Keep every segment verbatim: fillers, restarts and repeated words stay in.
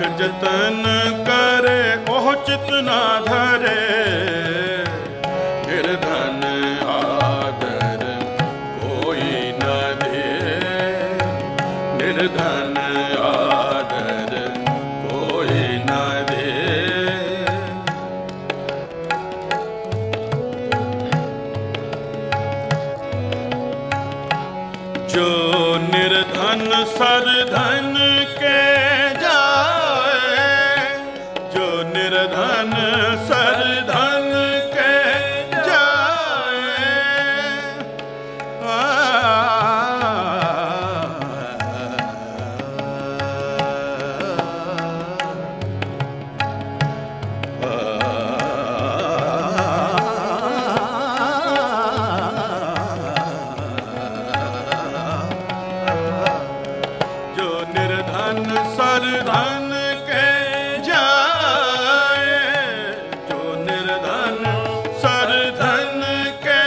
जतन करे ओह चित ना धरे, निर्धन आदर कोई न दे, निर्धन आदर कोई न दे। जो निर्धन सरधन के जाए, जो निर्धन सरधन के जाए, आ, सरधन के जाए, जो निर्धन सरधन के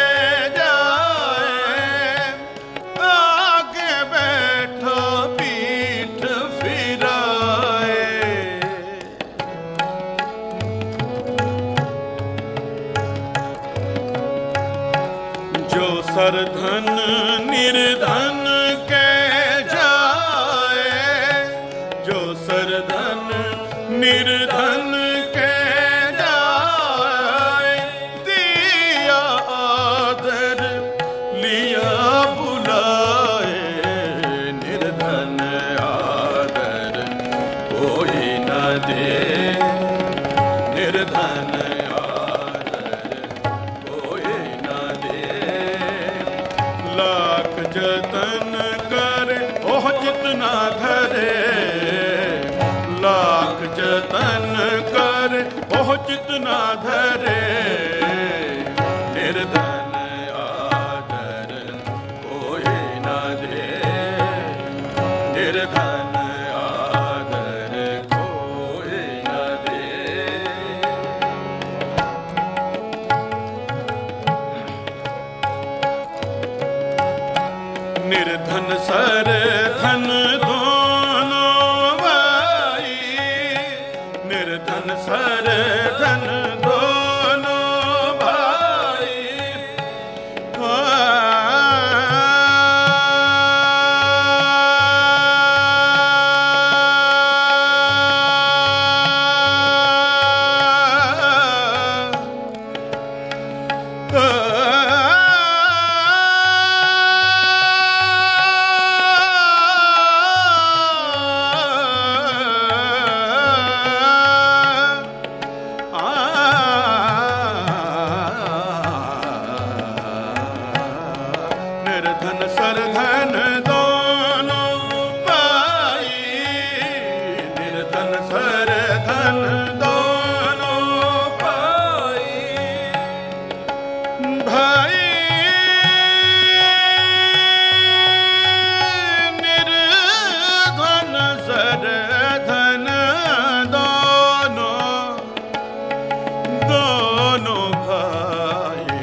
जाए, आगे बैठो पीठ फिराए। जो सरधन निर्धन के सरधन निर्धन के जाए, दिया आदर लिया बुलाए, निर्धन आदर कोई न दे, निर्धन आदर कोई न दे। लाख जतन करे ओह जितना धरे, लाख जतन कर ओह जितना धरे, निर्धन आदर कोई न दे, निर्धन आदर कोई न दे। निर्धन सरधन निर्धन सरधन दोनों भाई, निर्धन सरधन दोनों भाई, निर्धन सरधन दोनों भाई, भाई निर्धन सरधन दोनों दोनों भाई,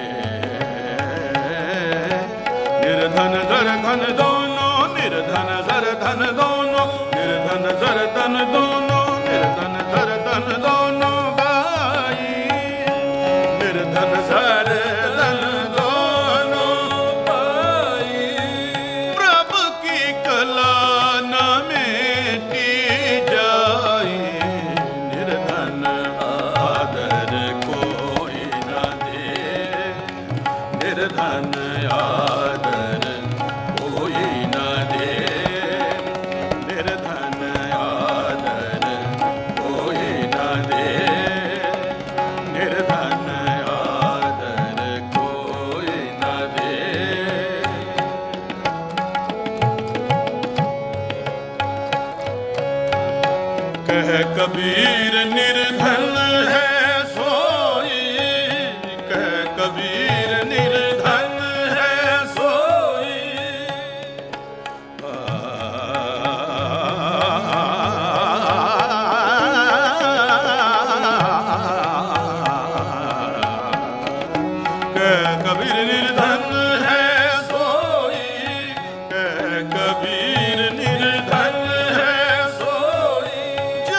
निर्धन धर धन दोनों, निर्धन धर धन दोनों, निर्धन धर धन दोनों, निर्धन धर धन दोनों भाई, निर्धन धर धन दोनों भाई। प्रभु की कला न मिटी जाए, निर्धन आदर कोई न दे, निर्धन आदर कोई न दे, निर्धन आदर कोई न दे, निर्धन आदर कोई न दे। कह कबीर निर्धन है सोई, कह कबीर निर्धन है सोई, कह कबीर निर्धन है सोई, कह कबीर निर्धन है सोई।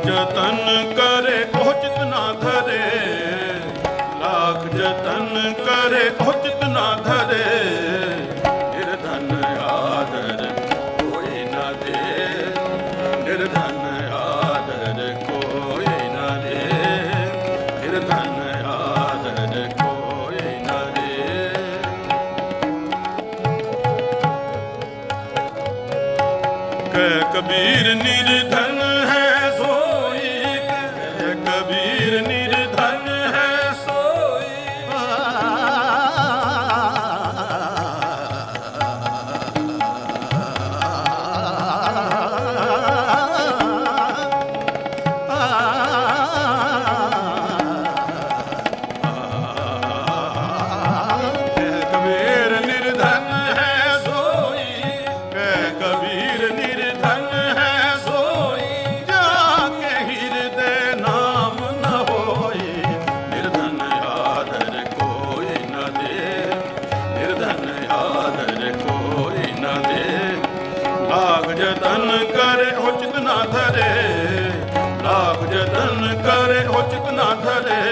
जतन करे ओह चित ना धरे, लाख जतन करे ओह चित ना धरे, निर्धन आदर कोई न दे, निर्धन आदर कोई न दे, निर्धन आदर कोई न दे। कह कबीर निर्धन है सोई, कह कबीर निर्धन है सोई, कह कबीर निर्धन है सोई, कह कबीर निर्धन है सोई, जाके हृदय नाम न होई, निर्धन आदर कोई न दे, निर्धन आदर कोई न दे। लाख जतन करे हो चित ना धरे, लाख जतन करे हो चित ना धरे,